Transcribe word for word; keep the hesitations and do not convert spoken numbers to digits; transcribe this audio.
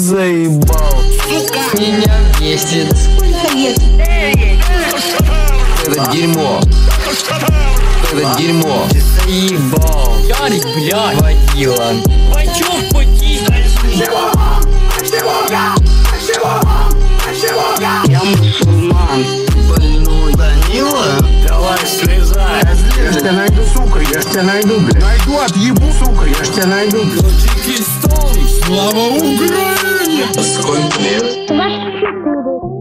заебал. Меня бесит. Сколько лет? Это дерьмо. Это дерьмо. Заебал. Ярик, блядь. Водила. Бачок потихо. Я мусульман. Больной. Данила? Давай, слезай. Я ж тебя найду, сука, я ж тебя найду, блядь. Найду, отъебу, сука, я ж тебя найду. Таджикистан, слава Украине! Сколько лет? двадцать четыре.